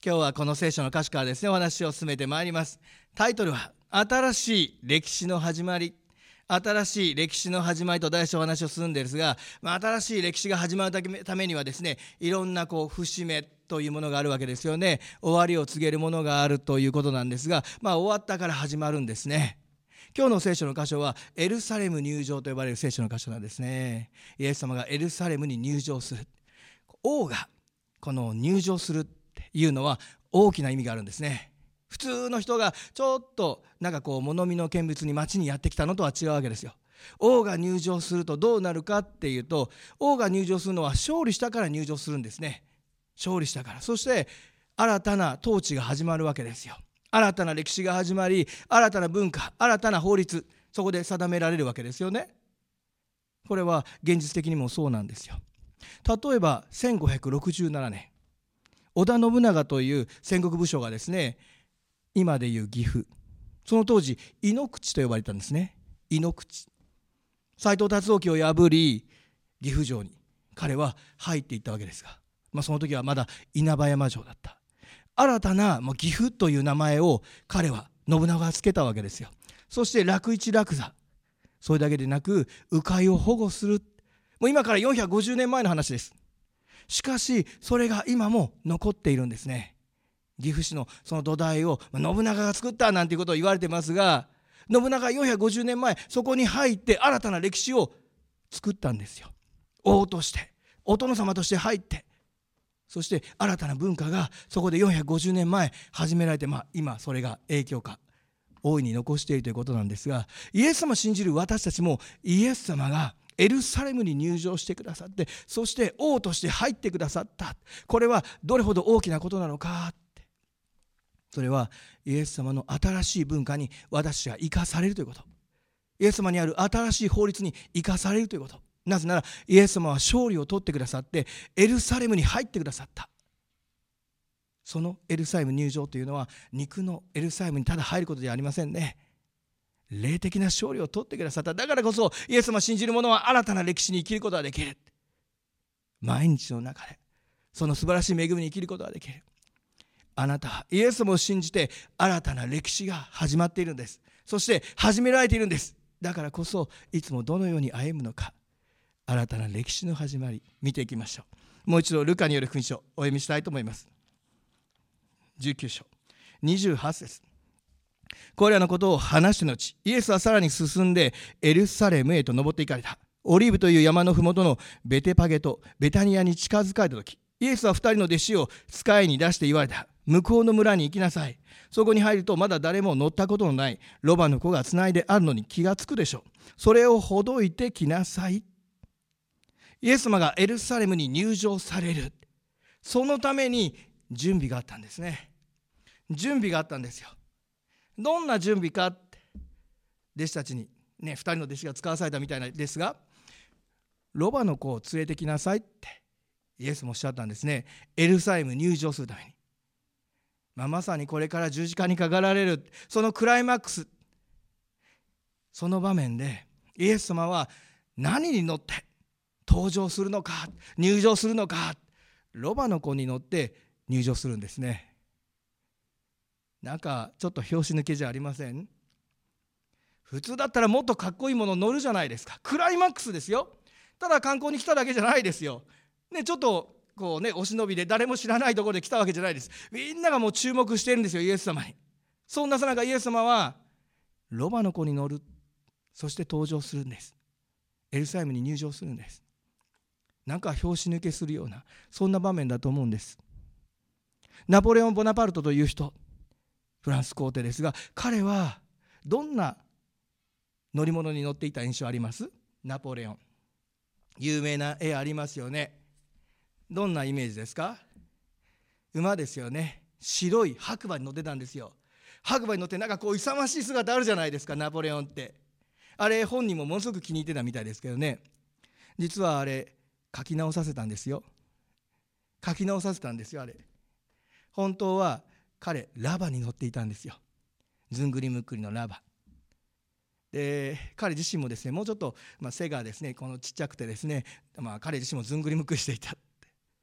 今日はこの聖書の歌詞からですね、お話を進めてまいります。タイトルは新しい歴史の始まり。新しい歴史の始まりと題してお話をするんですが、新しい歴史が始まるためにはですね、いろんな節目というものがあるわけですよね。終わりを告げるものがあるということなんですが、終わったから始まるんですね。今日の聖書の箇所はエルサレム入場と呼ばれる聖書の箇所なんですね。イエス様がエルサレムに入場する。王がこの入場するっていうのは大きな意味があるんですね。普通の人がちょっと物見の見物に町にやってきたのとは違うわけですよ。王が入場するとどうなるかっていうと、王が入場するのは勝利したから入場するんですね。勝利したから。そして新たな統治が始まるわけですよ。新たな歴史が始まり、新たな文化、新たな法律、そこで定められるわけですよね。これは現実的にもそうなんですよ。例えば1567年、織田信長という戦国武将がですね、今でいう岐阜、その当時井ノ口と呼ばれたんですね。井ノ口、斎藤達興を破り岐阜城に彼は入っていったわけですが、その時はまだ稲葉山城だった。新たな岐阜という名前を彼は信長がつけたわけですよ。そして楽市楽座、それだけでなく鵜飼を保護する。もう今から450年前の話です。しかしそれが今も残っているんですね。岐阜市のその土台を信長が作ったなんていうことを言われてますが、信長が450年前そこに入って新たな歴史を作ったんですよ。王として、お殿様として入って、そして新たな文化がそこで450年前始められて、今それが影響下大いに残しているということなんですが、イエス様を信じる私たちもイエス様がエルサレムに入場してくださって、そして王として入ってくださった。これはどれほど大きなことなのかって。それはイエス様の新しい文化に私が生かされるということ。イエス様にある新しい法律に生かされるということ。なぜならイエス様は勝利を取ってくださってエルサレムに入ってくださった。そのエルサレム入場というのは肉のエルサレムにただ入ることではありませんね。霊的な勝利を取ってくださった。だからこそイエス様を信じる者は新たな歴史に生きることができる。毎日の中でその素晴らしい恵みに生きることができる。あなたはイエス様を信じて新たな歴史が始まっているんです。そして始められているんです。だからこそいつもどのように歩むのか、新たな歴史の始まり見ていきましょう。もう一度ルカによる福音書をお読みしたいと思います。19章28節。これらのことを話した後、イエスはさらに進んでエルサレムへと登っていかれた。オリーブという山のふもとのベテパゲとベタニアに近づかれた時、イエスは2人の弟子を使いに出して言われた。向こうの村に行きなさい。そこに入るとまだ誰も乗ったことのないロバの子がつないであるのに気がつくでしょう。それをほどいてきなさい。イエス様がエルサレムに入場される、そのために準備があったんですね。準備があったんですよ。どんな準備かって、弟子たちに2人の弟子が使わされたみたいですが、ロバの子を連れてきなさいってイエスもおっしゃったんですね。エルサレム入場するために。まさにこれから十字架にかかられるそのクライマックス、その場面でイエス様は何に乗って登場するのか、入場するのか。ロバの子に乗って入場するんですね。ちょっと拍子抜けじゃありません？普通だったらもっとかっこいいもの乗るじゃないですか。クライマックスですよ。ただ観光に来ただけじゃないですよ。ちょっとお忍びで誰も知らないところで来たわけじゃないです。みんながもう注目してるんですよ、イエス様に。そんなさなかイエス様はロバの子に乗る、そして登場するんです。エルサレムに入場するんです。拍子抜けするようなそんな場面だと思うんです。ナポレオン・ボナパルトという人、フランス皇帝ですが、彼はどんな乗り物に乗っていた印象あります？ナポレオン、有名な絵ありますよね。どんなイメージですか？馬ですよね。白い白馬に乗ってたんですよ。白馬に乗って勇ましい姿あるじゃないですか、ナポレオンって。あれ本人もものすごく気に入ってたみたいですけどね。実はあれ書き直させたんですよ。書き直させたんですよ。あれ本当は彼ラバに乗っていたんですよ。ずんぐりむっくりのラバで、彼自身もですね、もうちょっと背がですねちっちゃくてですね、彼自身もずんぐりむっくりしていた。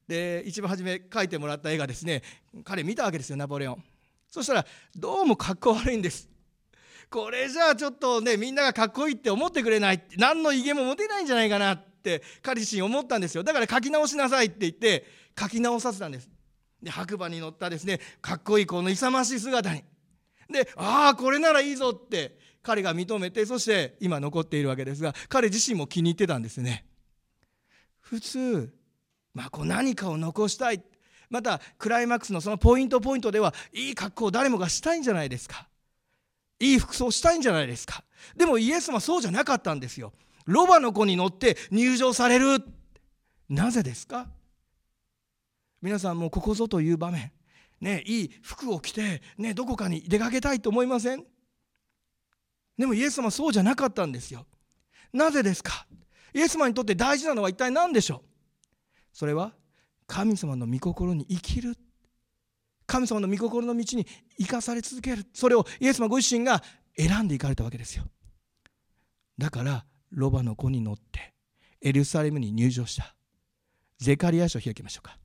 で一番初め描いてもらった絵がですね、彼見たわけですよ、ナポレオン。そしたらどうもかっこ悪いんです。これじゃあちょっとね、みんながかっこいいって思ってくれない、何の威厳も持てないんじゃないかなって彼自身思ったんですよ。だから描き直しなさいって言って描き直させたんです。で白馬に乗ったですね、かっこいいこの勇ましい姿に、でこれならいいぞって彼が認めて、そして今残っているわけですが、彼自身も気に入ってたんですね。普通こう何かを残したい、またクライマックスのそのポイントではいい格好を誰もがしたいんじゃないですか。いい服装をしたいんじゃないですか。でもイエス様はそうじゃなかったんですよ。ロバの子に乗って入場される。なぜですか。皆さんもここぞという場面、ね、いい服を着て、ね、どこかに出かけたいと思いません？でもイエス様はそうじゃなかったんですよ。なぜですか。イエス様にとって大事なのは一体何でしょう。それは神様の御心に生きる、神様の御心の道に生かされ続ける、それをイエス様ご自身が選んでいかれたわけですよ。だからロバの子に乗ってエルサレムに入場した。ゼカリヤ書を開きましょうか。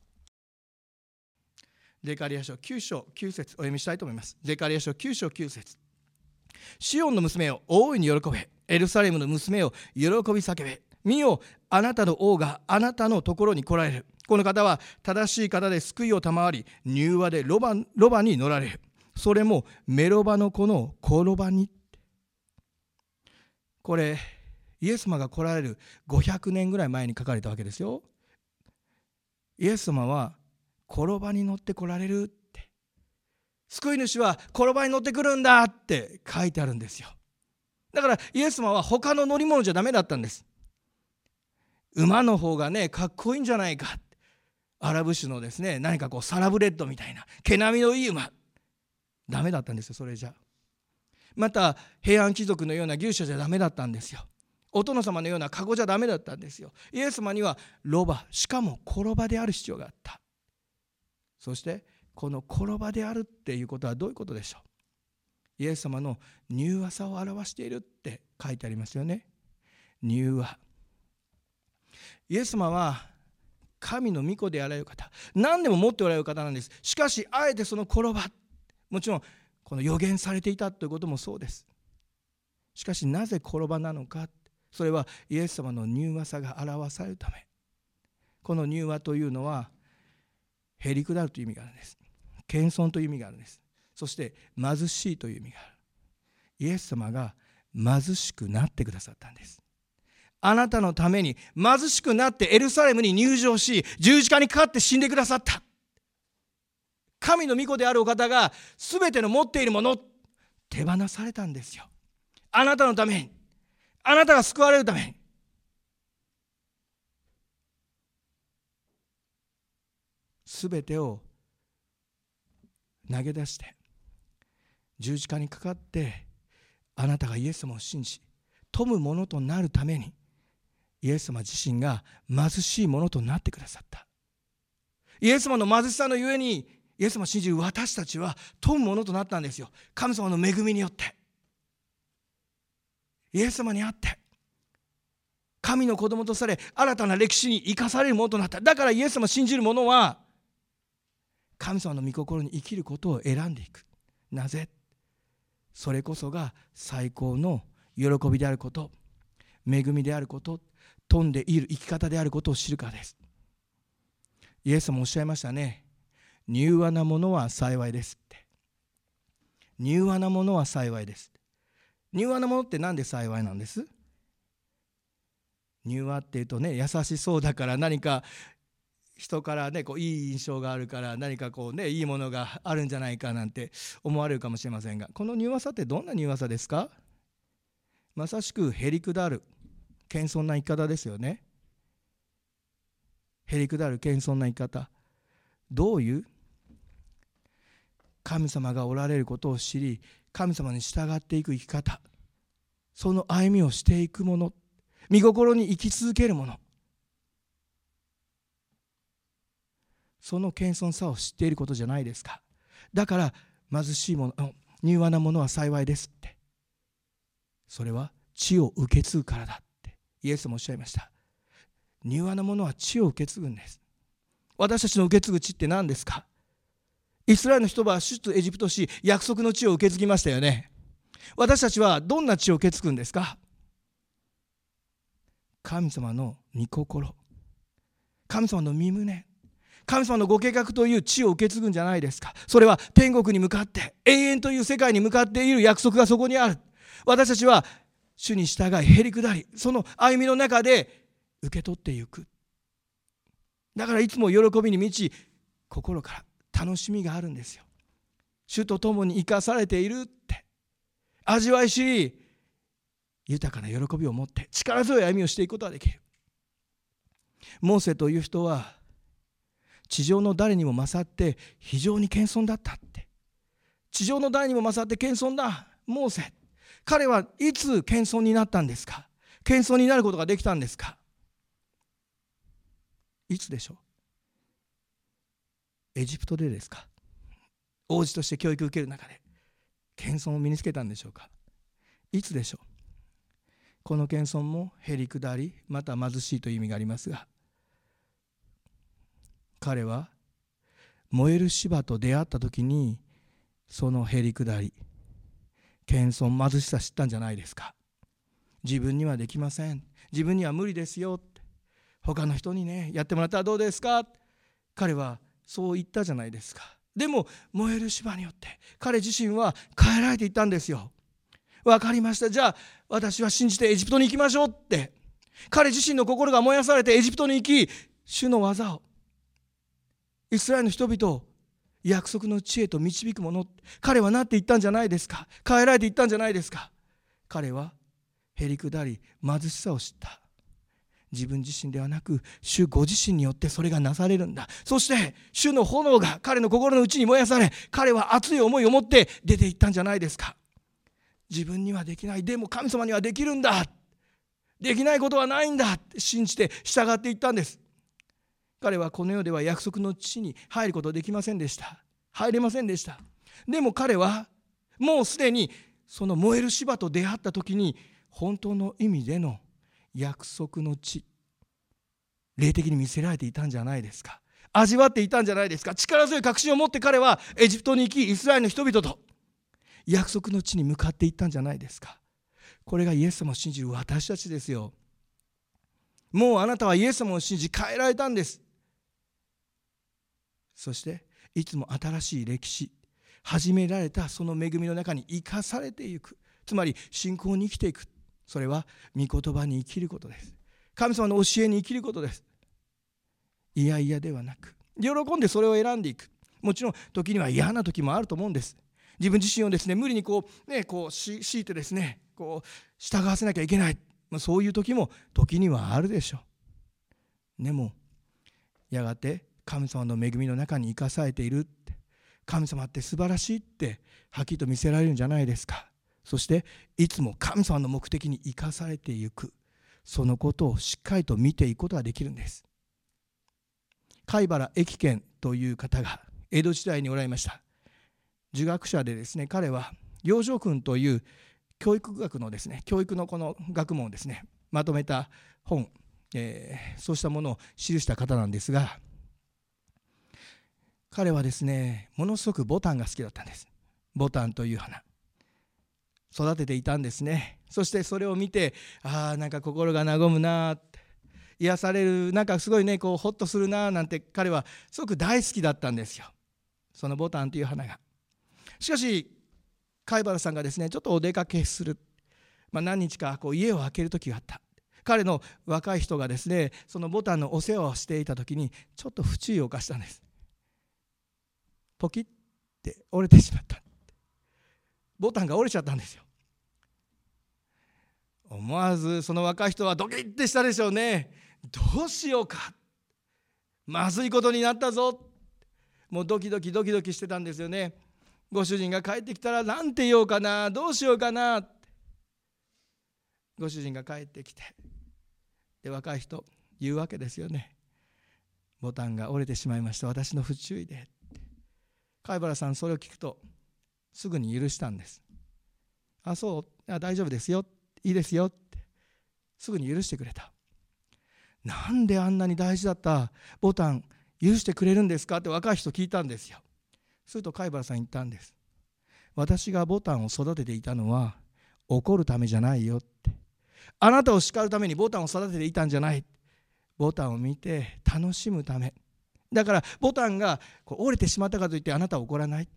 ゼカリヤ書9章9節お読みしたいと思います。ゼカリヤ書9章9節。シオンの娘を大いに喜べ、エルサレムの娘を喜び叫べ。見よ、あなたの王があなたのところに来られる。この方は正しい方で救いを賜り、柔和でロバに乗られる。それもメロバの子の転ばに。これイエス様が来られる500年ぐらい前に書かれたわけですよ。イエス様は転ばに乗って来られるって、救い主は転ばに乗ってくるんだって書いてあるんですよ。だからイエス様は他の乗り物じゃダメだったんです。馬の方がねかっこいいんじゃないか、アラブ種のですね、何かこうサラブレッドみたいな毛並みのいい馬、ダメだったんですよ。それじゃまた平安貴族のような牛車じゃダメだったんですよ。お殿様のような籠じゃダメだったんですよ。イエス様にはロバ、しかも転ばである必要があった。そしてこの転ばであるっていうことはどういうことでしょう。イエス様の柔和さを表しているって書いてありますよね。柔和。イエス様は神の御子であられる方、何でも持っておられる方なんです。しかしあえてその転ば、もちろんこの予言されていたということもそうです。しかしなぜ転ばなのか、それはイエス様の柔和さが表されるため。この柔和というのはへりくだるという意味があるんです。謙遜という意味があるんです。そして貧しいという意味がある。イエス様が貧しくなってくださったんです。あなたのために貧しくなってエルサレムに入場し、十字架にかかって死んでくださった。神の御子であるお方が全ての持っているもの手放されたんですよ。あなたのために、あなたが救われるために。全てを投げ出して十字架にかかって、あなたがイエス様を信じ富むものとなるために、イエス様自身が貧しいものとなってくださった。イエス様の貧しさのゆえに、イエス様を信じる私たちは富むものとなったんですよ。神様の恵みによってイエス様にあって神の子供とされ、新たな歴史に生かされるものとなった。だからイエス様を信じる者は神様の御心に生きることを選んでいく。なぜ？それこそが最高の喜びであること、恵みであること、富んでいる生き方であることを知るからです。イエス様おっしゃいましたね。柔和なものは幸いですって。柔和なものは幸いです。柔和なものって何で幸いなんです？柔和っていうとね、優しそうだから、何か人からねこういい印象があるから、何かこうねいいものがあるんじゃないかなんて思われるかもしれませんが、この柔和さってどんな柔和さですか？まさしくへりくだる謙遜な生き方ですよね。へりくだる謙遜な生き方。どういう？神様がおられることを知り、神様に従っていく生き方、その歩みをしていくもの、御心に生き続けるもの、その謙遜さを知っていることじゃないですか。だから貧しいもの、柔和なものは幸いですって。それは地を受け継ぐからだってイエスもおっしゃいました。柔和なものは地を受け継ぐんです。 私たちの受け継ぐ地って何ですか？イスラエルの人は出エジプトし、約束の地を受け継ぎましたよね。私たちはどんな地を受け継ぐんですか？神様の御心、神様の御胸、神様のご計画という地を受け継ぐんじゃないですか。それは天国に向かって、永遠という世界に向かっている約束がそこにある。私たちは主に従い、へり下り、その歩みの中で受け取っていく。だからいつも喜びに満ち、心から楽しみがあるんですよ。主と共に生かされているって味わい知り、豊かな喜びを持って力強い歩みをしていくことができる。モーセという人は地上の誰にも勝って非常に謙遜だったって。地上の誰にも勝って謙遜だモーセ。彼はいつ謙遜になったんですか？謙遜になることができたんですか？いつでしょう？エジプトでですか？王子として教育を受ける中で謙遜を身につけたんでしょうか？いつでしょう？この謙遜もへり下り、また貧しいという意味がありますが、彼は燃える芝と出会った時にそのへり下り、謙遜、貧しさ知ったんじゃないですか。自分にはできません、自分には無理ですよ、他の人にねやってもらったらどうですか。彼はそう言ったじゃないですか。でも燃える芝によって彼自身は変えられていったんですよ。わかりました、じゃあ私は信じてエジプトに行きましょうって、彼自身の心が燃やされてエジプトに行き、主の技を、イスラエルの人々を約束の地へと導くもの、彼はなっていったんじゃないですか。変えられていったんじゃないですか。彼はへり下り貧しさを知った。自分自身ではなく主ご自身によってそれがなされるんだ。そして主の炎が彼の心の内に燃やされ、彼は熱い思いを持って出ていったんじゃないですか。自分にはできない、でも神様にはできるんだ、できないことはないんだって信じて従っていったんです。彼はこの世では約束の地に入ることできませんでした。入れませんでした。でも彼はもうすでにその燃える芝と出会った時に本当の意味での約束の地、霊的に見せられていたんじゃないですか。味わっていたんじゃないですか。力強い確信を持って彼はエジプトに行き、イスラエルの人々と約束の地に向かっていったんじゃないですか。これがイエス様を信じる私たちですよ。もうあなたはイエス様を信じ変えられたんです。そしていつも新しい歴史、始められたその恵みの中に生かされていく、つまり信仰に生きていく。それは御言葉に生きることです。神様の教えに生きることです。いやいやではなく喜んでそれを選んでいく。もちろん時には嫌な時もあると思うんです。自分自身をですね無理にこう強いてですね従わせなきゃいけない、そういう時も時にはあるでしょう。でもやがて神様の恵みの中に生かされているって、神様って素晴らしいってはっきりと見せられるんじゃないですか。そしていつも神様の目的に生かされていく、そのことをしっかりと見ていくことができるんです。貝原益賢という方が江戸時代におられました。儒学者でですね、彼は養生訓という教育学のですね、教育のこの学問をですねまとめた本、そうしたものを記した方なんですが、彼はですねものすごくボタンが好きだったんです。ボタンという花育てていたんですね。そしてそれを見て、なんか心が和むなって、癒される、なんかすごいねホッとするななんて彼はすごく大好きだったんですよ、そのボタンという花が。しかし貝原さんがですねちょっとお出かけする、何日か家を空ける時があった。彼の若い人がですねそのボタンのお世話をしていた時にちょっと不注意を犯したんです。ポキッて折れてしまった。ボタンが折れちゃったんですよ。思わずその若い人はドキッてしたでしょうね。どうしようか、まずいことになったぞ。もうドキドキしてたんですよね。ご主人が帰ってきたらなんて言おうかな、どうしようかなって。ご主人が帰ってきて、で若い人言うわけですよね。ボタンが折れてしまいました、私の不注意で。貝原さんそれを聞くとすぐに許したんです。そう、大丈夫ですよ、いいですよってすぐに許してくれた。なんであんなに大事だったボタン許してくれるんですかって若い人聞いたんですよ。すると貝原さん言ったんです。私がボタンを育てていたのは怒るためじゃないよって。あなたを叱るためにボタンを育てていたんじゃない。ボタンを見て楽しむため。だからボタンが折れてしまったからといってあなたは怒らないって。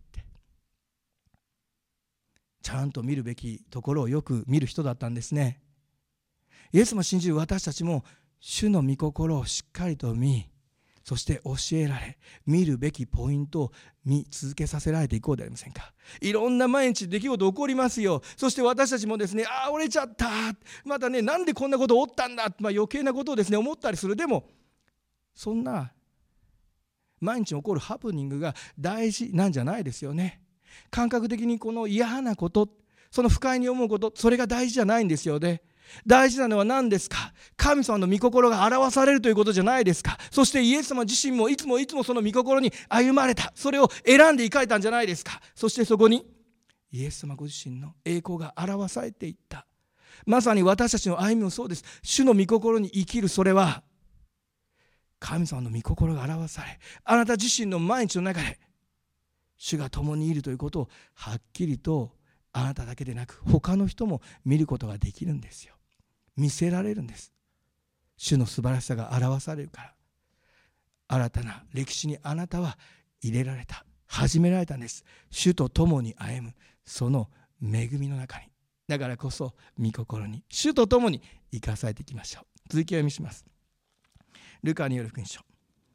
ちゃんと見るべきところをよく見る人だったんですね。イエスも信じる私たちも主の御心をしっかりと見、そして教えられ、見るべきポイントを見続けさせられていこうではありませんか。いろんな毎日出来事起こりますよ。そして私たちもですね、折れちゃった、またね、なんでこんなこと起ったんだ、余計なことをですね思ったりする。でもそんな毎日起こるハプニングが大事なんじゃないですよね。感覚的にこの嫌なこと、その不快に思うこと、それが大事じゃないんですよね。大事なのは何ですか。神様の御心が表されるということじゃないですか。そしてイエス様自身もいつもその御心に歩まれた。それを選んでいかれたんじゃないですか。そしてそこにイエス様ご自身の栄光が表されていった。まさに私たちの歩みもそうです。主の御心に生きる、それは神様の御心が表され、あなた自身の毎日の中で主が共にいるということをはっきりとあなただけでなく他の人も見ることができるんですよ。見せられるんです。主の素晴らしさが表されるから。新たな歴史にあなたは入れられた、始められたんです。主と共に歩むその恵みの中に。だからこそ御心に主と共に生かされていきましょう。続きを読みします。ルカによる福音書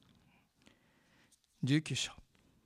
19章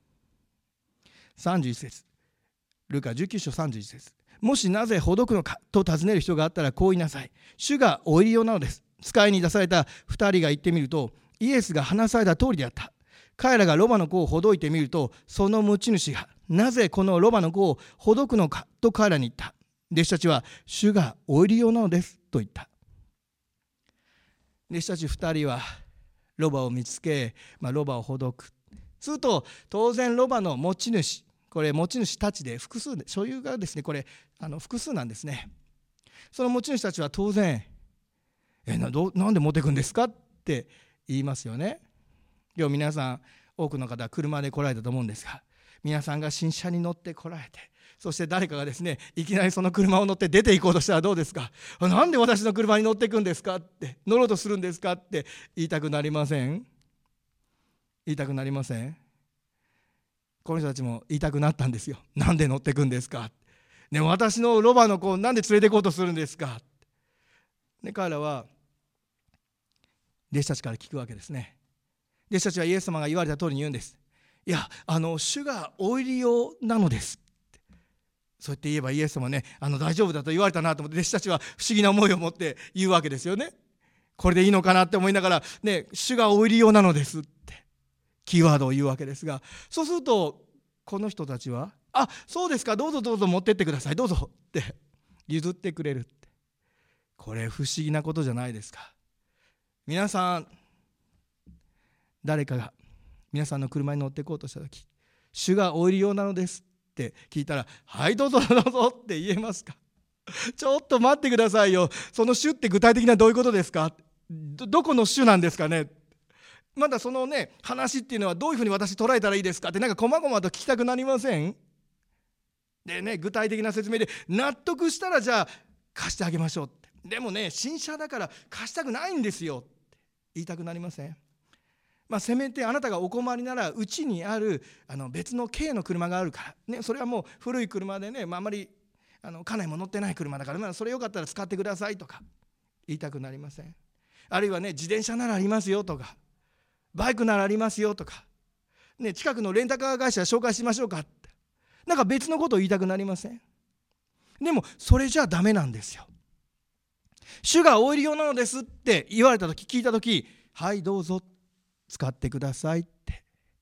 31節。ルカ19章31節。もしなぜほどくのかと尋ねる人があったらこう言いなさい。主がお入り用なのです。使いに出された2人が言ってみると、イエスが話された通りであった。彼らがロバの子をほどいてみると、その持ち主がなぜこのロバの子をほどくのかと彼らに言った。弟子たちは主がお入り用なのですと言った。弟子たち2人はロバを見つけ、ロバをほどく。すると当然ロバの持ち主、これ持ち主たちで複数で、所有がですね、これ複数なんですね。その持ち主たちは当然なんで持っていくんですかって言いますよね。今日皆さん多くの方は車で来られたと思うんですが、皆さんが新車に乗って来られて、そして誰かがですねいきなりその車を乗って出て行こうとしたらどうですか。なんで私の車に乗っていくんですかって、乗ろうとするんですかって言いたくなりません？言いたくなりません？この人たちも言いたくなったんですよ。なんで乗っていくんですか。ね、私のロバの子をなんで連れて行こうとするんですか。で彼らは弟子たちから聞くわけですね。弟子たちはイエス様が言われた通りに言うんです。いや、主がお入り用なのです。そうやって言えばイエス様ね、大丈夫だと言われたなと思って、弟子たちは不思議な思いを持って言うわけですよね。これでいいのかなって思いながら、ね、主がお入り用なのですってキーワードを言うわけですが、そうするとこの人たちは、そうですか、どうぞどうぞ持ってってください、どうぞって譲ってくれるって。これ不思議なことじゃないですか。皆さん、誰かが皆さんの車に乗っていこうとしたとき、主がお入り用なのですって聞いたら、はいどうぞどうぞって言えますか。ちょっと待ってくださいよ、その主って具体的にはどういうことですか。どこの主なんですかね。まだそのね話っていうのはどういうふうに私捉えたらいいですかって、なんか細々と聞きたくなりません？でね、具体的な説明で納得したらじゃあ貸してあげましょうって。でもね、新車だから貸したくないんですよって言いたくなりません？せめてあなたがお困りならうちにある別の軽の車があるから、ね、それはもう古い車でね、あまり家内も乗ってない車だから、それよかったら使ってくださいとか言いたくなりません？あるいはね、自転車ならありますよとか、バイクならありますよとか、ね、近くのレンタカー会社紹介しましょうかって、なんか別のことを言いたくなりません？でもそれじゃダメなんですよ。主がお入り用なのですって言われたとき、聞いたとき、はいどうぞ使ってくださいって。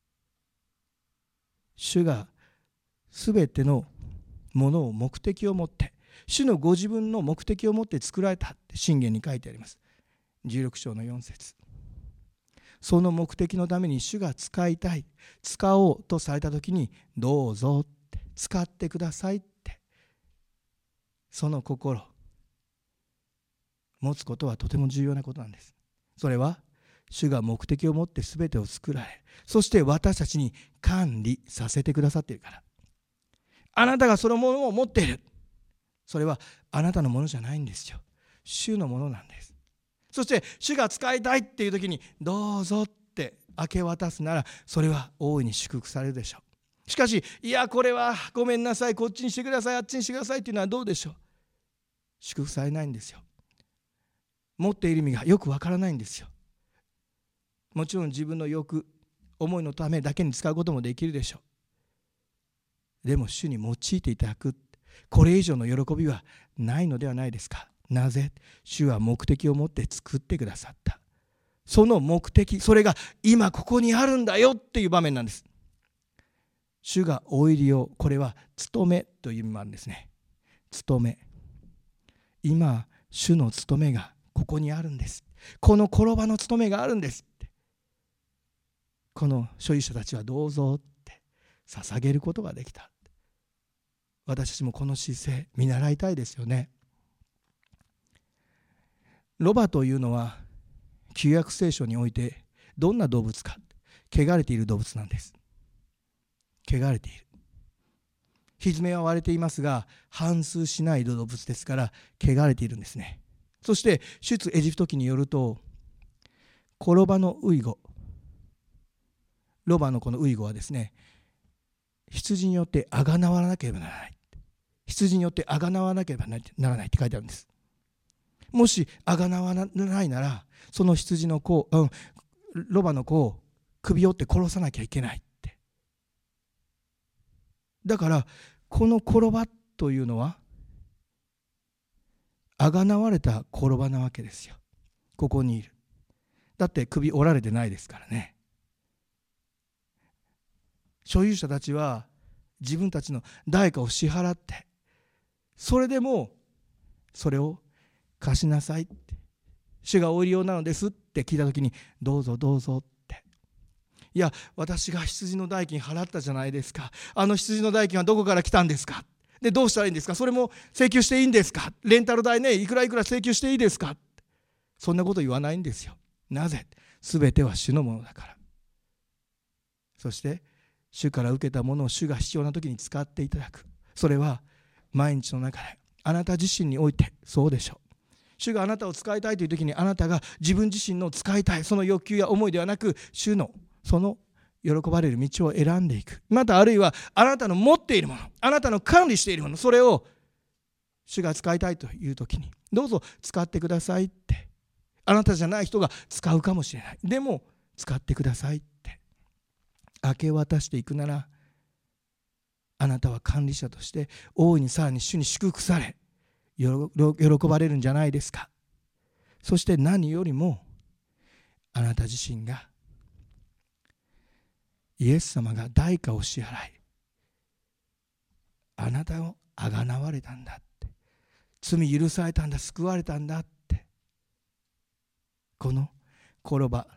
主がすべてのものを目的を持って、主のご自分の目的を持って作られたって箴言に書いてあります。16章の4節。その目的のために主が使いたい、使おうとされたときに、どうぞって使ってくださいって、その心持つことはとても重要なことなんです。それは主が目的を持って全てを作られ、そして私たちに管理させてくださっているから。あなたがそのものを持っている。それはあなたのものじゃないんですよ。主のものなんです。そして主が使いたいっていう時にどうぞって明け渡すなら、それは大いに祝福されるでしょう。しかし、いやこれはごめんなさい、こっちにしてください、あっちにしてくださいっていうのはどうでしょう。祝福されないんですよ。持っている意味がよくわからないんですよ。もちろん自分の欲、思いのためだけに使うこともできるでしょう。でも主に用いていただく、これ以上の喜びはないのではないですか。なぜ？主は目的を持って作ってくださった。その目的、それが今ここにあるんだよっていう場面なんです。主がお入りを、これは務めという意味もあるんですね。務め。今主の務めがここにあるんです。この転ばの務めがあるんですって、この所有者たちはどうぞって捧げることができた。私たちもこの姿勢見習いたいですよね。ロバというのは旧約聖書においてどんな動物か、汚れている動物なんです。汚れている。蹄は割れていますが反芻しない動物ですから汚れているんですね。そして出エジプト記によると、転ばのウイゴ、ロバのこのウイゴはですね、羊によってあがなわなければならない、羊によってあがなわなければならないって書いてあるんです。もしあがなわないなら、その羊の子、ロバの子を首を折って殺さなきゃいけないって。だからこの転ばというのはあがなわれた転ばなわけですよ。ここにいる。だって首折られてないですからね。所有者たちは自分たちの代価を支払って、それでもそれを貸しなさいって、主がお入り用なのですって聞いたときに、どうぞどうぞって。いや私が羊の代金払ったじゃないですか、あの羊の代金はどこから来たんですか、でどうしたらいいんですか、それも請求していいんですか、レンタル代ね、いくらいくら請求していいですか、そんなこと言わないんですよ。なぜ？すべては主のものだから。そして主から受けたものを主が必要な時に使っていただく。それは毎日の中であなた自身においてそうでしょう。主があなたを使いたいという時に、あなたが自分自身の使いたいその欲求や思いではなく、主のその喜ばれる道を選んでいく。またあるいはあなたの持っているもの、あなたの管理しているもの、それを主が使いたいという時にどうぞ使ってくださいって。あなたじゃない人が使うかもしれない。でも使ってくださいって明け渡していくなら、あなたは管理者として大いにさらに主に祝福され喜ばれるんじゃないですか。そして何よりもあなた自身がイエス様が代価を支払い、あなたをあがなわれたんだって、罪許されたんだ、救われたんだって、この転ば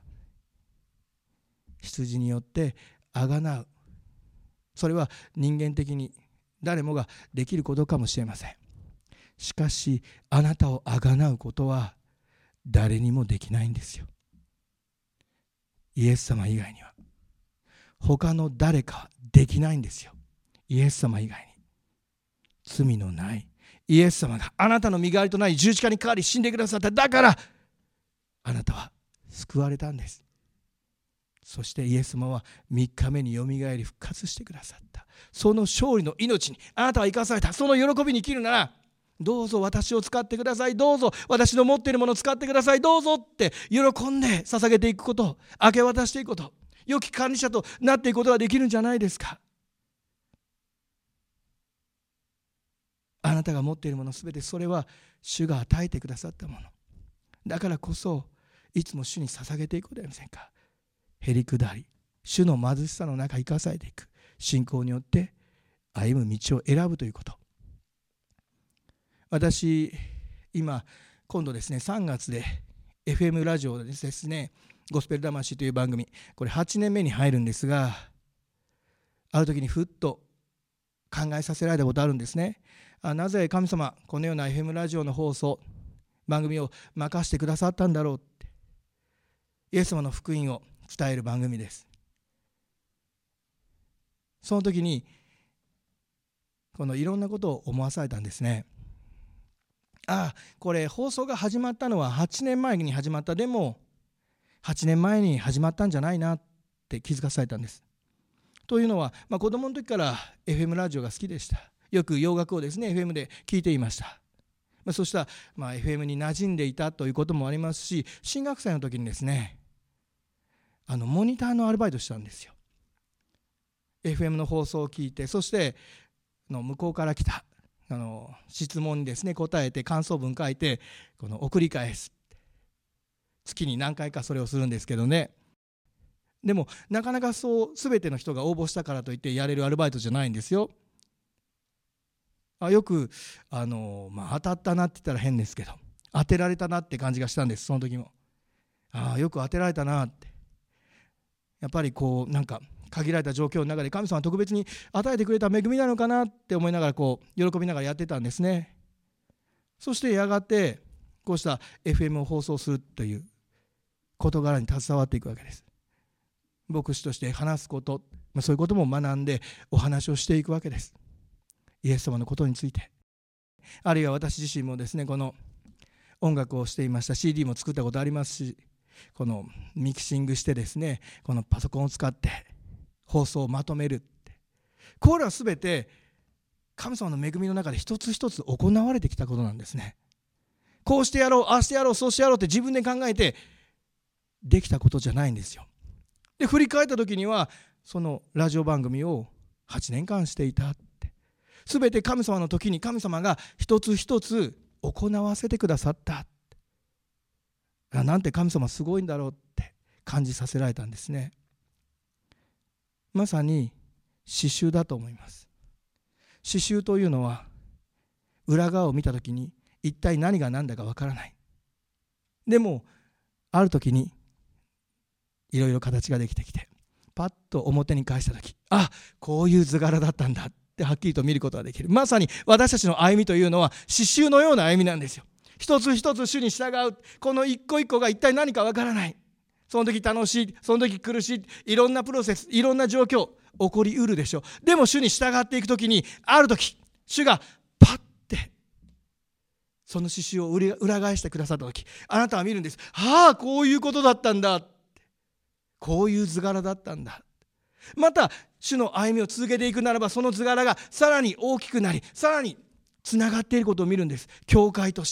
羊によってあがなう、それは人間的に誰もができることかもしれません。しかしあなたをあがなうことは誰にもできないんですよ。イエス様以外には他の誰かはできないんですよ。イエス様以外に。罪のないイエス様があなたの身代わりとなり十字架にかかり死んでくださった。だからあなたは救われたんです。そしてイエス様は3日目によみがえり復活してくださった。その勝利の命にあなたは生かされた。その喜びに生きるなら、どうぞ私を使ってください、どうぞ私の持っているものを使ってください、どうぞって喜んで捧げていくこと、明け渡していくこと、良き管理者となっていくことができるんじゃないですか。あなたが持っているものすべて、それは主が与えてくださったものだからこそ、いつも主に捧げていくことではありませんか。へりくだり、主の貧しさの中生かされていく、信仰によって歩む道を選ぶということ。私今度ですね、3月で FM ラジオでですね、ゴスペル魂という番組、これ8年目に入るんですが、ある時にふっと考えさせられたことあるんですね。なぜ神様このような FM ラジオの放送番組を任せてくださったんだろうって。 イエス様の福音を伝える番組です。その時にこのいろんなことを思わされたんですね。これ放送が始まったのは8年前に始まった。でも8年前に始まったんじゃないなって気づかされたんです。というのは、子供の時から FM ラジオが好きでした。よく洋楽をですね FM で聞いていました。そうしたら、FM に馴染んでいたということもありますし、新学生の時にですねモニターのアルバイトしたんですよ。 FM の放送を聞いて、そして向こうから来た質問にですね答えて感想文書いて送り返す。月に何回かそれをするんですけどね。でもなかなかそう全ての人が応募したからといってやれるアルバイトじゃないんですよ。よく当たったなって言ったら変ですけど、当てられたなって感じがしたんです。その時もよく当てられたなって。やっぱり限られた状況の中で神様は特別に与えてくれた恵みなのかなって思いながら喜びながらやってたんですね。そしてやがてこうした FM を放送するという事柄に携わっていくわけです。牧師として話すこと、そういうことも学んでお話をしていくわけです。イエス様のことについて。あるいは私自身もですねこの音楽をしていました。 CD も作ったことありますし、このミキシングしてですねこのパソコンを使って放送をまとめるって、これは全て神様の恵みの中で一つ一つ行われてきたことなんですね。こうしてやろう、ああしてやろう、そうしてやろうって自分で考えてできたことじゃないんですよ。で振り返った時にはそのラジオ番組を8年間していたって、全て神様の時に神様が一つ一つ行わせてくださった。なんて神様すごいんだろうって感じさせられたんですね。まさに刺繍だと思います。刺繍というのは裏側を見たときに一体何が何だかわからない。でもあるときにいろいろ形ができてきて、パッと表に返したとき、こういう図柄だったんだってはっきりと見ることができる。まさに私たちの歩みというのは刺繍のような歩みなんですよ。一つ一つ主に従う、この一個一個が一体何かわからない。その時楽しい、その時苦しい、いろんなプロセス、いろんな状況起こりうるでしょう。でも主に従っていく時に、ある時主がパッてその刺繍を裏返してくださった時、あなたは見るんです。こういうことだったんだ、こういう図柄だったんだ。また主の歩みを続けていくならば、その図柄がさらに大きくなり、さらにつながっていることを見るんです。教会として、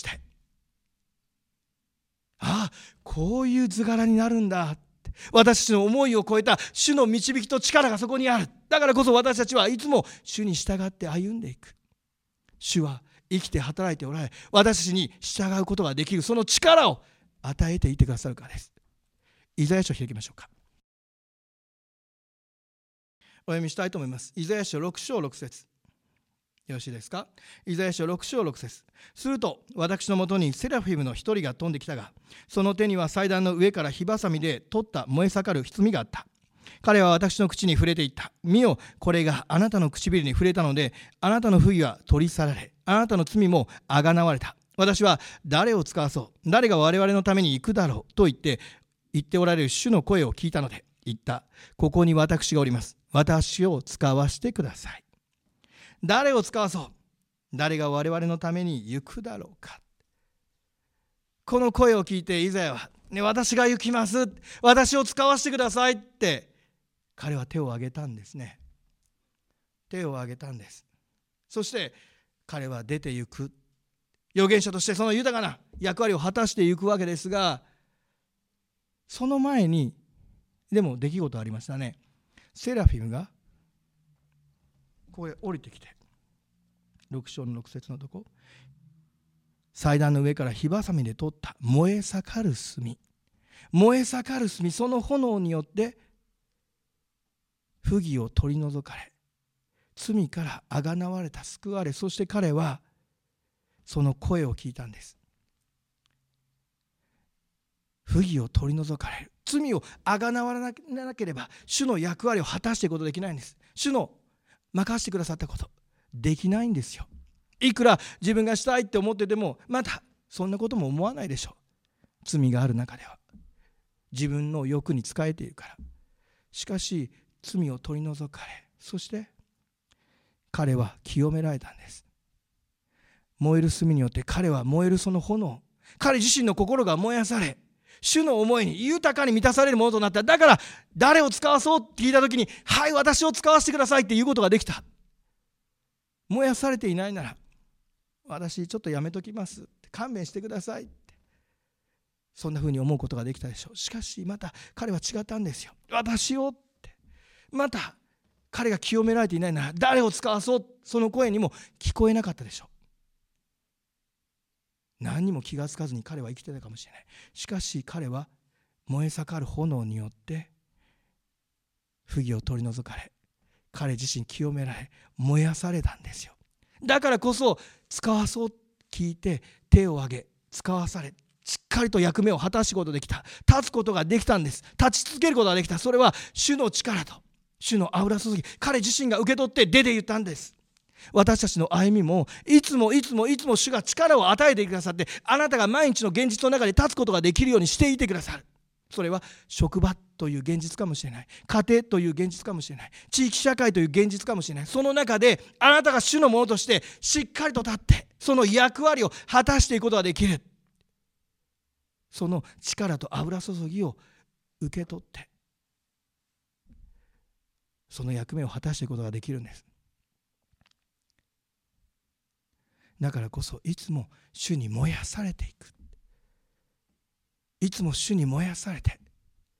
こういう図柄になるんだ。私たちの思いを超えた主の導きと力がそこにある。だからこそ私たちはいつも主に従って歩んでいく。主は生きて働いておられ、私たちに従うことができる、その力を与えていてくださるからです。イザヤ書を開きましょうか。お読みしたいと思います。イザヤ書6章6節、よろしいですか。イザヤ書6章6節。すると私のもとにセラフィムの一人が飛んできたが、その手には祭壇の上から火ばさみで取った燃え盛る炭があった。彼は私の口に触れていった。見よ、これがあなたの唇に触れたので、あなたの不義は取り去られ、あなたの罪もあがなわれた。私は誰を使わそう、誰が我々のために行くだろうと言っておられる主の声を聞いたので言った。ここに私がおります。私を使わしてください。誰を使わそう、誰が我々のために行くだろうか。この声を聞いてイザヤは、私が行きます、私を使わせてくださいって彼は手を挙げたんですね。手を挙げたんです。そして彼は出て行く、預言者としてその豊かな役割を果たしていくわけですが、その前にでも出来事ありましたね。セラフィムがここへ降りてきて、6章の6節のとこ、祭壇の上から火ばさみで取った燃え盛る炭、燃え盛る炭、その炎によって不義を取り除かれ、罪からあがなわれた、救われ、そして彼はその声を聞いたんです。不義を取り除かれる、罪をあがなわなければ主の役割を果たしていくことできないんです。主の任せてくださったことできないんですよ。いくら自分がしたいって思ってても、またそんなことも思わないでしょう。罪がある中では自分の欲に仕えているから。しかし罪を取り除かれ、そして彼は清められたんです。燃える炭によって彼は燃えるその炎、彼自身の心が燃やされ、主の思いに豊かに満たされるものとなった。だから誰を使わそうって聞いたときに、はい、私を使わせてくださいって言うことができた。燃やされていないなら、私ちょっとやめときますって、勘弁してくださいって、そんなふうに思うことができたでしょう。しかしまた彼は違ったんですよ。私をって、また彼が清められていないなら誰を使わそう、その声にも聞こえなかったでしょう。何にも気がつかずに彼は生きていたかもしれない。しかし彼は燃え盛る炎によって不義を取り除かれ、彼自身清められ、燃やされたんですよ。だからこそ使わそう聞いて手を挙げ使わされ、しっかりと役目を果たすことができた。立つことができたんです。立ち続けることができた。それは主の力と主の油注ぎ、彼自身が受け取って出て言ったんです。私たちの歩みもいつも主が力を与えてくださって、あなたが毎日の現実の中で立つことができるようにしていてくださる。それは職場という現実かもしれない、家庭という現実かもしれない、地域社会という現実かもしれない。その中であなたが主のものとしてしっかりと立ってその役割を果たしていくことができる。その力と油注ぎを受け取ってその役目を果たしていくことができるんです。だからこそいつも主に燃やされていく、いつも主に燃やされて、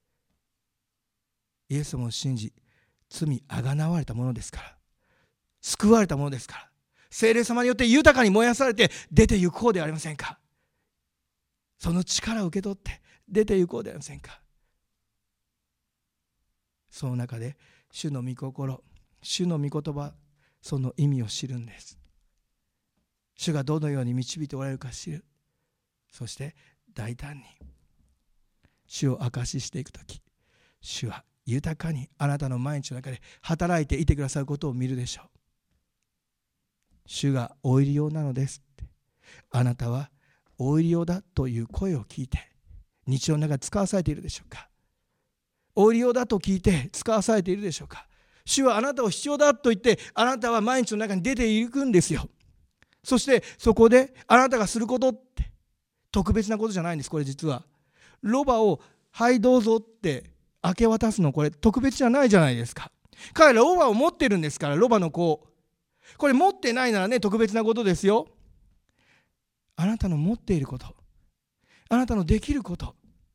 イエス様を信じ罪あがなわれたものですから、救われたものですから、聖霊様によって豊かに燃やされて出て行こうではありませんか。その力を受け取って出て行こうではありませんか。その中で主の御心、主の御言葉、その意味を知るんです。主がどのように導いておられるか知る。そして大胆に主を証ししていくとき、主は豊かにあなたの毎日の中で働いていてくださることを見るでしょう。主がお入り用なのですって、あなたはお入り用だという声を聞いて日常の中で使わされているでしょうか。お入り用だと聞いて使わされているでしょうか。主はあなたを必要だと言ってあなたは毎日の中に出ていくんですよ。そしてそこであなたがすることって特別なことじゃないんです。これ実はロバをはいどうぞって明け渡すの、これ特別じゃないじゃないですか。彼らロバを持ってるんですから、ロバの子、これ持ってないならね特別なことですよ。あなたの持っていること、あなたのできること、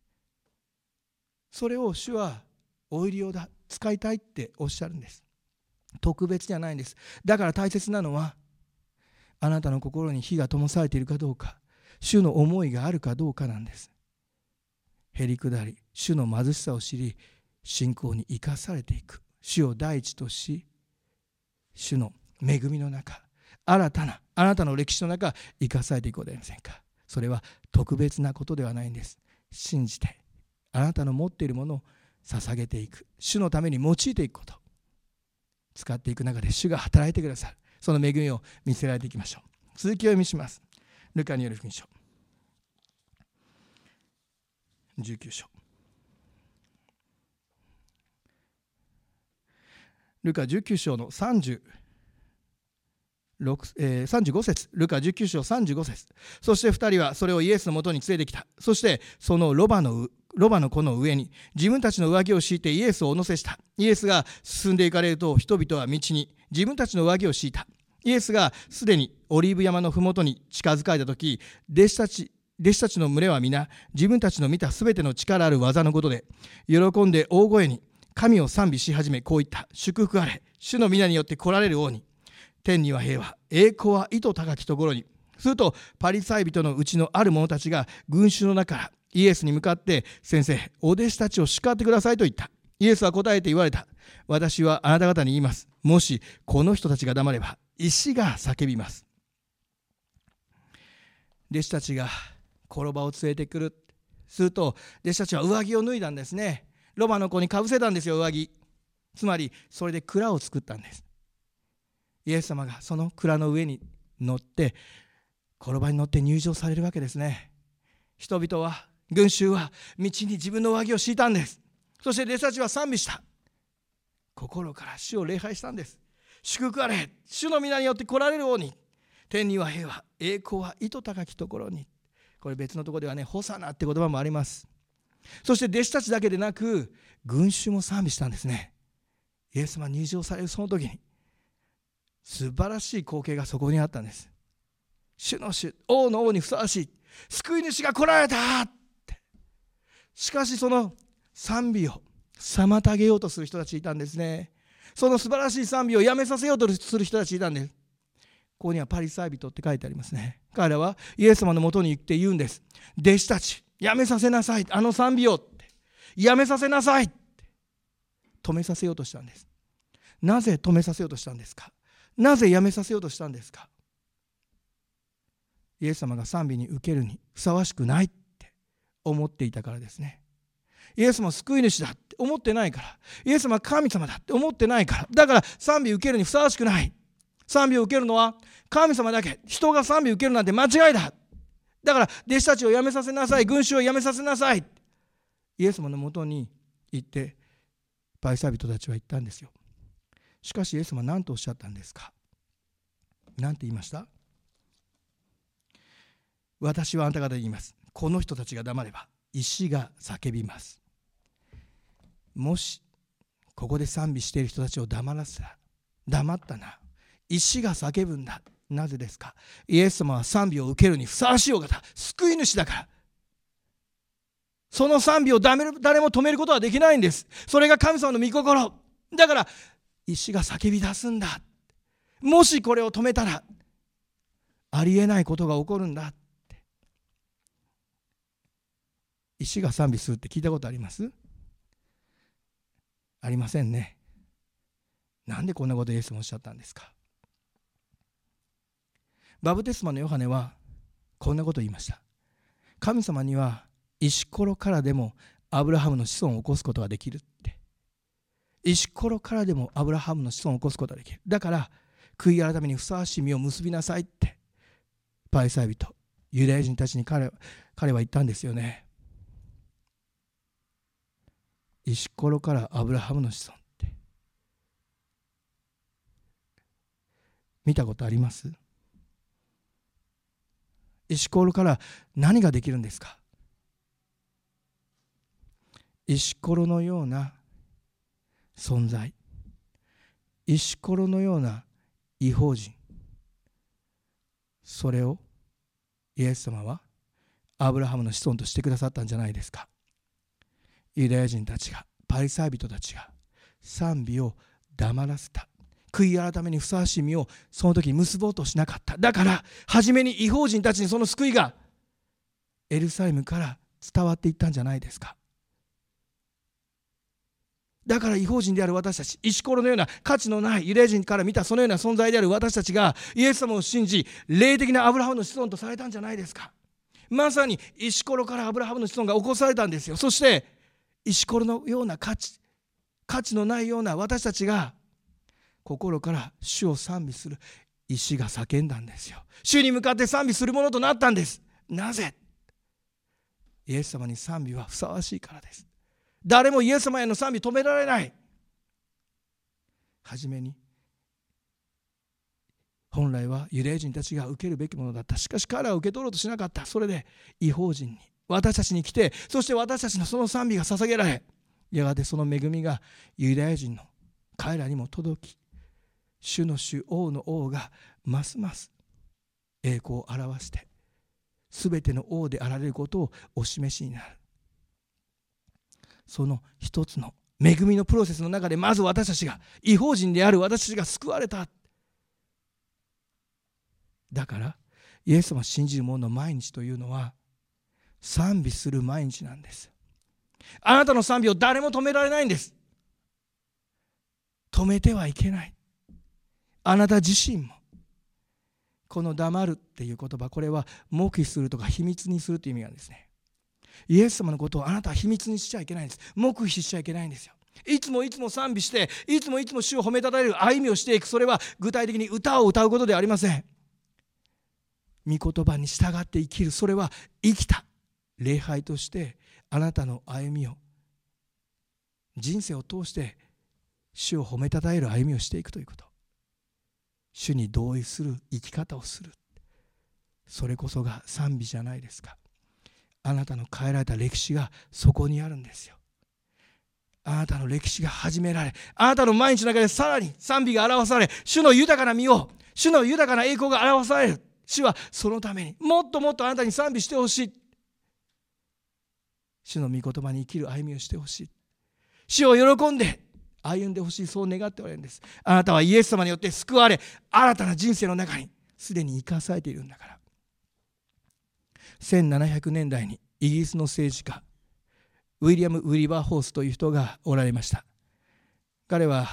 それを主はお入り用だ、使いたいっておっしゃるんです。特別じゃないんです。だから大切なのはあなたの心に火が灯されているかどうか、主の思いがあるかどうかなんです。へりくだり主の貧しさを知り信仰に生かされていく、主を第一とし主の恵みの中、新たなあなたの歴史の中生かされていこうではありませんか。それは特別なことではないんです。信じてあなたの持っているものを捧げていく、主のために用いていくこと、使っていく中で主が働いてくださる、その恵みを見せられていきましょう。続きを読みします。ルカによる福音書19章、ルカ19章の35節、ルカ19章35節。そして2人はそれをイエスのもとに連れてきた。そしてそのロバの子の上に自分たちの上着を敷いてイエスをお乗せした。イエスが進んでいかれると人々は道に自分たちの上着を敷いた。イエスがすでにオリーブ山のふもとに近づかれたとき、弟子たちの群れは皆自分たちの見たすべての力ある技のことで喜んで大声に神を賛美し始め、こう言った。祝福あれ、主の皆によって来られる王に。天には平和、栄光は糸高きところに。するとパリサイ人のうちのある者たちが群衆の中からイエスに向かって、先生、お弟子たちを叱ってくださいと言った。イエスは答えて言われた。私はあなた方に言います。もしこの人たちが黙れば石が叫びます。弟子たちが転ばを連れてくる。すると弟子たちは上着を脱いだんですね。ロバの子にかぶせたんですよ、上着。つまりそれで蔵を作ったんです。イエス様がその蔵の上に乗って、転ばに乗って入場されるわけですね。人々は群衆は道に自分の上着を敷いたんです。そして弟子たちは賛美した。心から主を礼拝したんです。祝福あれ、主の皆によって来られる王に、天には平和、栄光は糸高きところに。これ別のところではね、ホサナって言葉もあります。そして弟子たちだけでなく群衆も賛美したんですね。イエス様入場されるその時に素晴らしい光景がそこにあったんです。主の主、王の王にふさわしい救い主が来られたって。しかしその賛美を妨げようとする人たちいたんですね。その素晴らしい賛美をやめさせようとする人たちいたんです。ここにはパリサイ人って書いてありますね。彼らはイエス様のもとに行って言うんです。弟子たち、やめさせなさい、あの賛美をってやめさせなさいって止めさせようとしたんです。なぜ止めさせようとしたんですか。なぜやめさせようとしたんですか。イエス様が賛美に受けるにふさわしくないって思っていたからですね。イエス様救い主だって思ってないから、イエス様神様だって思ってないから、だから賛美受けるにふさわしくない。賛美を受けるのは神様だけ。人が賛美を受けるなんて間違いだ。だから弟子たちをやめさせなさい、群衆をやめさせなさい。イエス様のもとに行ってパリサイ人たちは言ったんですよ。しかしイエス様は何とおっしゃったんですか。何て言いました。私はあなた方に言います。この人たちが黙れば石が叫びます。もしここで賛美している人たちを黙らせたら、黙ったな、石が叫ぶんだ。なぜですか。イエス様は賛美を受けるにふさわしいお方、救い主だから。その賛美を誰も止めることはできないんです。それが神様の御心だから、石が叫び出すんだ。もしこれを止めたらありえないことが起こるんだって。石が賛美するって聞いたことあります？ありませんね。なんでこんなことイエスもおっしゃったんですか。バプテスマのヨハネはこんなことを言いました。神様には石ころからでもアブラハムの子孫を起こすことができるって。石ころからでもアブラハムの子孫を起こすことができる。だから悔い改めにふさわしい実を結びなさいってパリサイ人、ユダヤ人たちに彼は言ったんですよね。石ころからアブラハムの子孫って、見たことあります？石ころから何ができるんですか。石ころのような存在、石ころのような異邦人、それをイエス様はアブラハムの子孫としてくださったんじゃないですか。ユダヤ人たちが、パリサイ人たちが賛美を黙らせた。悔い改めにふさわしい実をその時に結ぼうとしなかった。だから初めに異邦人たちにその救いがエルサレムから伝わっていったんじゃないですか。だから異邦人である私たち、石ころのような価値のないユダヤ人から見たそのような存在である私たちがイエス様を信じ、霊的なアブラハムの子孫とされたんじゃないですか。まさに石ころからアブラハムの子孫が起こされたんですよ。そして石ころのような価値のないような私たちが心から主を賛美する。石が叫んだんですよ。主に向かって賛美するものとなったんです。なぜ？イエス様に賛美はふさわしいからです。誰もイエス様への賛美止められない。はじめに本来はユダヤ人たちが受けるべきものだった。しかし彼は受け取ろうとしなかった。それで異邦人に、私たちに来て、そして私たちのその賛美が捧げられ、やがてその恵みがユダヤ人の彼らにも届き、主の主、王の王がますます栄光を表してすべての王であられることをお示しになる。その一つの恵みのプロセスの中で、まず私たちが、異邦人である私たちが救われた。だからイエス様を信じる者の毎日というのは賛美する毎日なんです。あなたの賛美を誰も止められないんです。止めてはいけない。あなた自身も。この黙るっていう言葉、これは黙秘するとか秘密にするという意味なんですね。イエス様のことをあなたは秘密にしちゃいけないんです。黙秘しちゃいけないんですよ。いつもいつも賛美して、いつもいつも主を褒めたたえる歩みをしていく。それは具体的に歌を歌うことではありません。御言葉に従って生きる。それは生きた礼拝としてあなたの歩みを、人生を通して主を褒めたたえる歩みをしていくということ、主に同意する生き方をする、それこそが賛美じゃないですか。あなたの変えられた歴史がそこにあるんですよ。あなたの歴史が始められ、あなたの毎日の中でさらに賛美が表され、主の豊かな身を、主の豊かな栄光が表される。主はそのためにもっともっとあなたに賛美してほしい。主の御言葉に生きる歩みをしてほしい。主を喜んで歩んでほしい、そう願っておられるんです。あなたはイエス様によって救われ、新たな人生の中にすでに生かされているんだから。1700年代にイギリスの政治家ウィリアム・ウィリバーホースという人がおられました。彼は、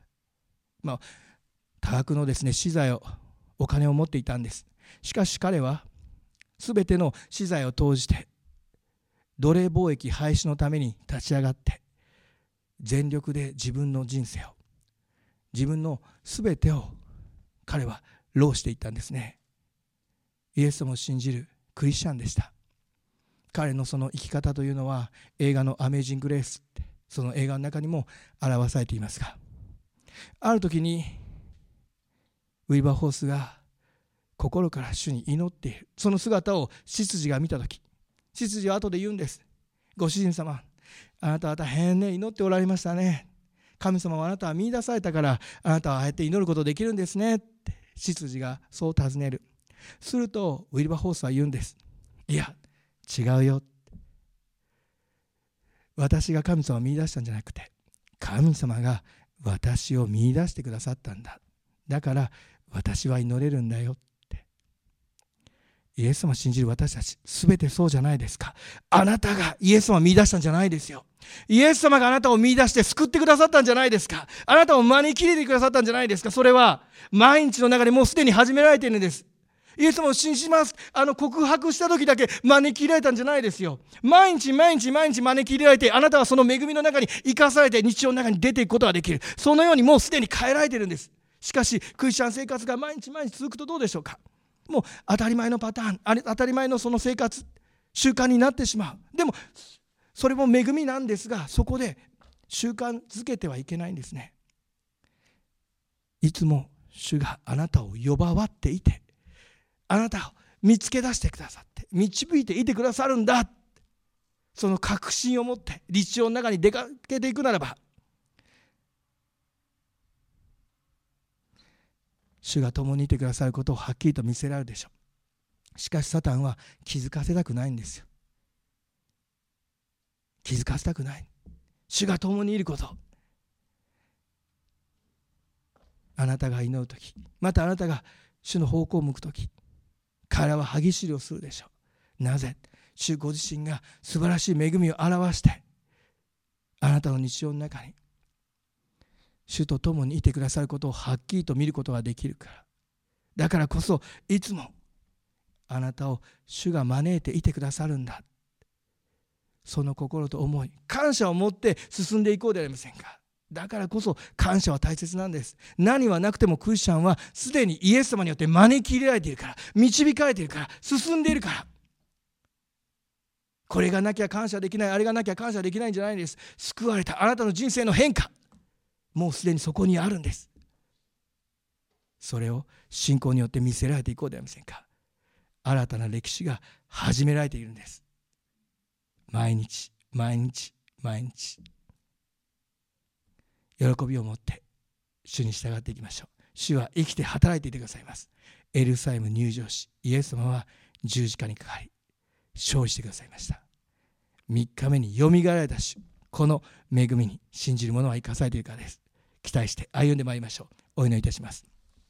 多額のですね、資材を、お金を持っていたんです。しかし彼はすべての資材を投じて奴隷貿易廃止のために立ち上がって、全力で自分の人生を、自分のすべてを彼は浪していったんですね。イエス様を信じるクリスチャンでした。彼のその生き方というのは映画のアメージング・グレース、その映画の中にも表されていますが、ある時にウィルバーホースが心から主に祈っている、その姿を執事が見た時、執事は後で言うんです。ご主人様、あなたは大変ね、祈っておられましたね。神様はあなたは見出されたから、あなたはああやって祈ることできるんですねって執事がそう尋ねる。するとウィルバーホースは言うんです。いや違うよ、私が神様を見出したんじゃなくて、神様が私を見出してくださったんだ。だから私は祈れるんだよって。イエス様を信じる私たち、すべてそうじゃないですか。あなたがイエス様を見出したんじゃないですよ。イエス様があなたを見出して救ってくださったんじゃないですか。あなたを招き入れてくださったんじゃないですか。それは毎日の中でもうすでに始められているんです。イエス様を信じます。告白した時だけ招き入れられたんじゃないですよ。毎日毎日毎日招き入れられて、あなたはその恵みの中に生かされて日常の中に出ていくことができる。そのようにもうすでに変えられているんです。しかしクリスチャン生活が毎日毎日続くとどうでしょうか。もう当たり前のパターン、当たり前のその生活習慣になってしまう。でもそれも恵みなんですが、そこで習慣づけてはいけないんですね。いつも主があなたを呼ばわっていて、あなたを見つけ出してくださって導いていてくださるんだ、その確信を持って日常の中に出かけていくならば、主が共にいてくださることをはっきりと見せられるでしょう。しかしサタンは気づかせたくないんですよ。気づかせたくない。主が共にいること、あなたが祈るとき、またあなたが主の方向を向くとき、彼らは歯ぎしりをするでしょう。なぜ？主ご自身が素晴らしい恵みを表して、あなたの日常の中に主と共にいてくださることをはっきりと見ることができるから。だからこそいつもあなたを主が招いていてくださるんだ、その心と思い、感謝を持って進んでいこうではありませんか。だからこそ感謝は大切なんです。何はなくてもクリスチャンはすでにイエス様によって招き入れられているから、導かれているから、進んでいるから。これがなきゃ感謝できない、あれがなきゃ感謝できないんじゃないんです。救われたあなたの人生の変化、もうすでにそこにあるんです。それを信仰によって見せられていこうではありませんか。新たな歴史が始められているんです。毎日毎日毎日喜びを持って主に従っていきましょう。主は生きて働いていてくださいます。エルサレム入場し、イエス様は十字架にかかり勝利してくださいました。3日目によみがえられた主、この恵みに信じる者は生かされているからです。期待して歩んでまいりましょう。お祈りいたします。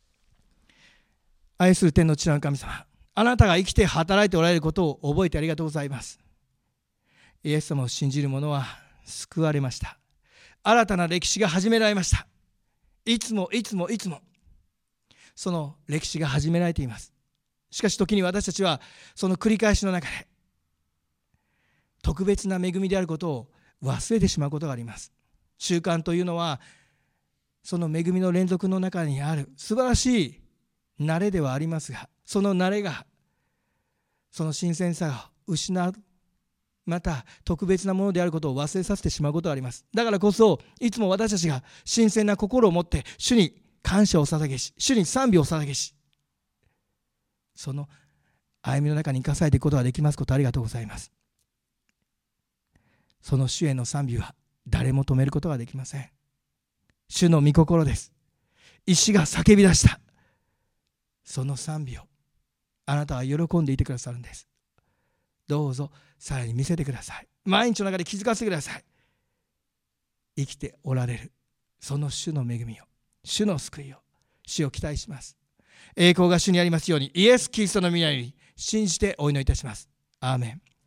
愛する天の父なる神様、あなたが生きて働いておられることを覚えてありがとうございます。イエス様を信じる者は救われました。新たな歴史が始められました。いつもいつもいつもその歴史が始められています。しかし時に私たちはその繰り返しの中で特別な恵みであることを忘れてしまうことがあります。習慣というのはその恵みの連続の中にある素晴らしい慣れではありますが、その慣れがその新鮮さを失うまた特別なものであることを忘れさせてしまうことがあります。だからこそいつも私たちが新鮮な心を持って主に感謝を捧げし、主に賛美を捧げし、その歩みの中に生かされていくことができますことをありがとうございます。その主への賛美は誰も止めることができません。主の御心です。石が叫び出した。その賛美をあなたは喜んでいてくださるんです。どうぞさらに見せてください。毎日の中で気づかせてください。生きておられるその主の恵みを、主の救いを、主を期待します。栄光が主にありますように、イエス・キリストの御名に信じてお祈りいたします。アーメン。